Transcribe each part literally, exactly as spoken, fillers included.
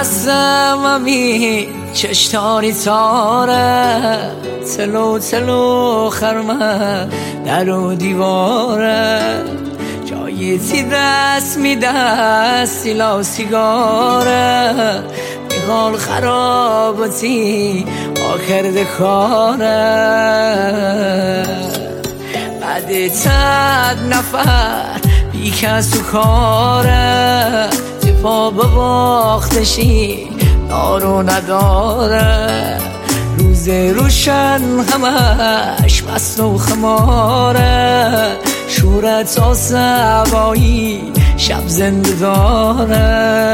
هستم امی چشتانی تاره تلو تلو خرمه در و دیواره جایی تی دست میده سیلا سیگاره میخوال خراباتی آخر دکاره بعد تد نفر بی کس و کاره پا بباختشی دارو نداره روز روشن همش مست و خماره شورت آسبایی شب زنده داره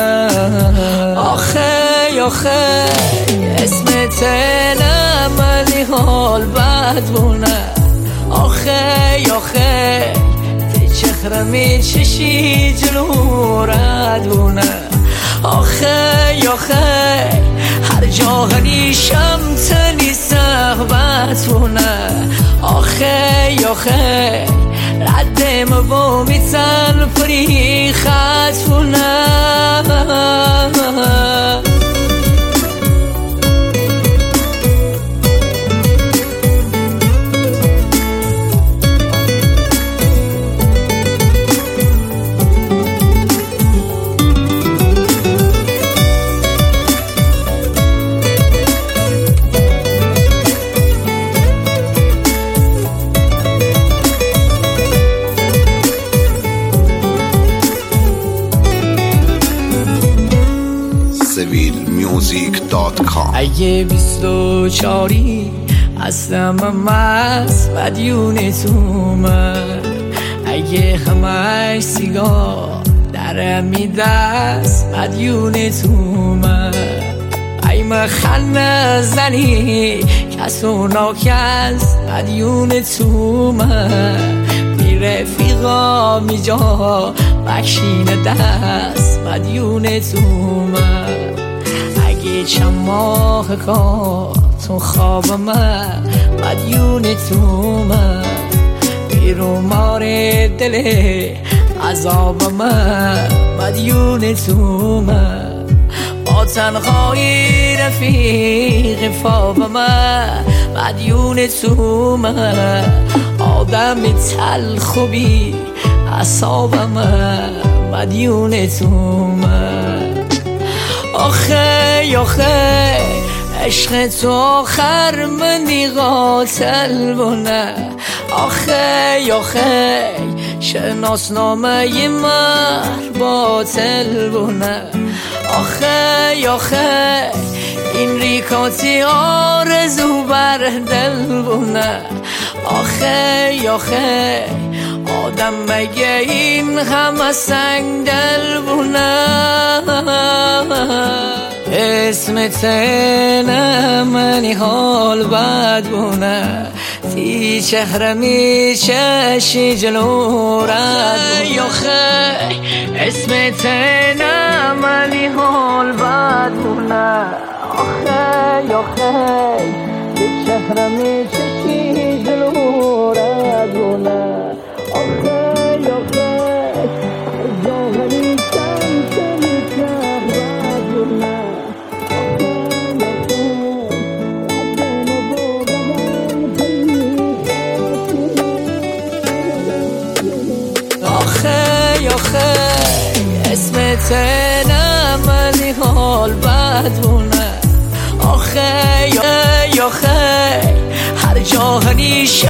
آخه آخه اسم تنم ولی حال بد بونه آخه آخه چخرمی چشی جلو ردونه آخه آخه هر جا هریشم تنی صحبتونه آخه آخه ردم با میتن پری خطونه music dot com اگه بیست و چاری هستم مست مدیون تو من اگه همش سیگار درم میدست مدیون تو من ای مخن زنی کس و ناکس مدیون تو من بی رفیقا میجا بکشین دست مدیون تو من اگه چند ماه کار تو خواب من مدیون تو من بیرو مار دل عذاب من مدیون تو من با تنهایی رفیق فاب من مدیون تو من آدم تلخ و بی اعصاب من مدیون تو من آخه آخه عشق تو آخر منی قاتل بونه آخه آخه شناسنامه مر باطل بونه آخه آخه این ریکاتی آرزو بر دل بونه آخه آخه آدم مگه این همه سنگ دل بونه اسم تنم منی حال بد بونه تی چهره می چشی جلو رد آخه اسم تنم منی حال بد بونه آخه آخه تی چهره می چشی جلو رد بونه آخه آخه جاهلی کم کنی کرد بونه آخه آخه اسم تنم ولی حال بد بونه آخه آخه هر جا هریشه